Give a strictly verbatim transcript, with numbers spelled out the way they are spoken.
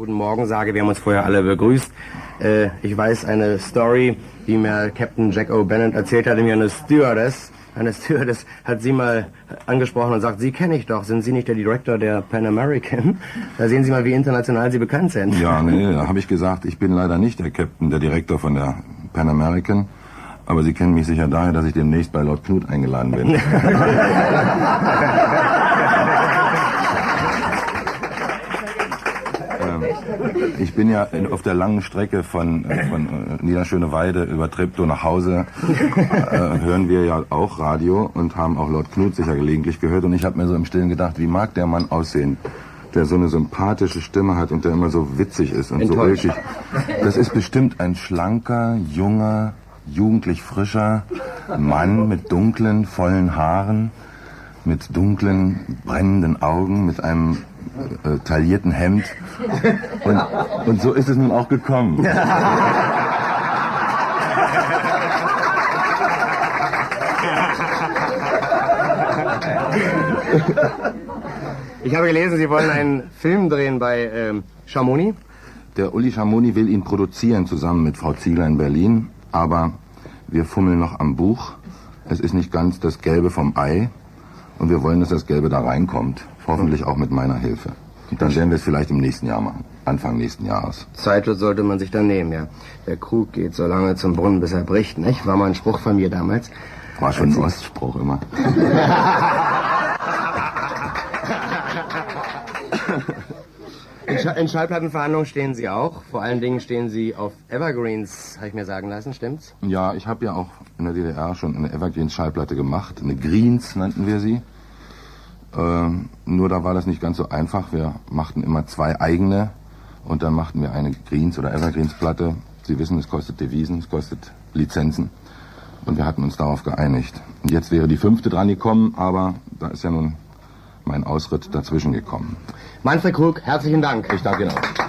guten Morgen sage. Wir haben uns vorher alle begrüßt. Äh, ich weiß eine Story, die mir Captain Jack O'Bannon erzählt hat, mir eine Stewardess. Eine Stewardess hat Sie mal angesprochen und sagt, Sie kenne ich doch, sind Sie nicht der Director der Pan American? Da sehen Sie mal, wie international Sie bekannt sind. Ja, nee, da habe ich gesagt, ich bin leider nicht der Captain, der Direktor von der Pan American. Aber Sie kennen mich sicher daher, dass ich demnächst bei Lord Knut eingeladen bin. Ich bin ja auf der langen Strecke von, von Niederschöneweide über Treptow nach Hause, äh, hören wir ja auch Radio und haben auch Lord Knut sicher gelegentlich gehört. Und ich habe mir so im Stillen gedacht, wie mag der Mann aussehen, der so eine sympathische Stimme hat und der immer so witzig ist und Enttäuscht. so ulkig. Das ist bestimmt ein schlanker, junger, jugendlich frischer Mann mit dunklen, vollen Haaren, mit dunklen, brennenden Augen, mit einem äh, taillierten Hemd. Und, und so ist es nun auch gekommen. Ich habe gelesen, Sie wollen einen Film drehen bei ähm, Schamoni. Der Uli Schamoni will ihn produzieren, zusammen mit Frau Ziegler in Berlin. Aber wir fummeln noch am Buch. Es ist nicht ganz das Gelbe vom Ei. Und wir wollen, dass das Gelbe da reinkommt. Hoffentlich auch mit meiner Hilfe. Und dann werden wir es vielleicht im nächsten Jahr machen. Anfang nächsten Jahres. Zeit sollte man sich dann nehmen, ja. Der Krug geht so lange zum Brunnen, bis er bricht, nicht? War mal ein Spruch von mir damals. War schon ein Ostspruch immer. In, Sch in Schallplattenverhandlungen stehen Sie auch. Vor allen Dingen stehen Sie auf Evergreens, habe ich mir sagen lassen, stimmt's? Ja, ich habe ja auch in der D D R schon eine Evergreens-Schallplatte gemacht. Eine Greens nannten wir sie. Ähm, nur da war das nicht ganz so einfach. Wir machten immer zwei eigene und dann machten wir eine Greens- oder Evergreens-Platte. Sie wissen, es kostet Devisen, es kostet Lizenzen. Und wir hatten uns darauf geeinigt. Und jetzt wäre die fünfte dran gekommen, aber da ist ja nun mein Ausritt dazwischen gekommen. Manfred Krug, herzlichen Dank. Ich danke Ihnen auch.